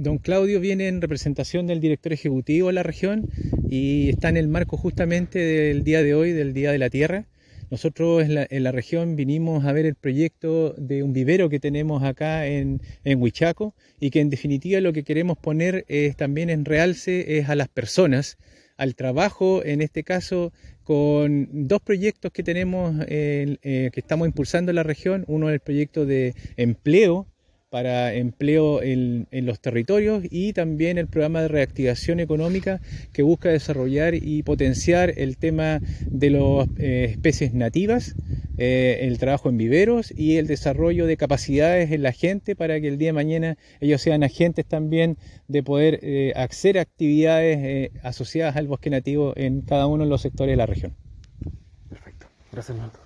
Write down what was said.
Don Claudio viene en representación del director ejecutivo de la región y está en el marco justamente del día de hoy, del Día de la Tierra. Nosotros en la región vinimos a ver el proyecto de un vivero que tenemos acá en Huichaco y que en definitiva lo que queremos poner también en realce es a las personas, al trabajo, en este caso con dos proyectos que tenemos, que estamos impulsando en la región. Uno es el proyecto de empleo, para empleo en los territorios, y también el programa de reactivación económica que busca desarrollar y potenciar el tema de las especies nativas, el trabajo en viveros y el desarrollo de capacidades en la gente para que el día de mañana ellos sean agentes también de poder hacer actividades asociadas al bosque nativo en cada uno de los sectores de la región. Perfecto. Gracias, Leonardo.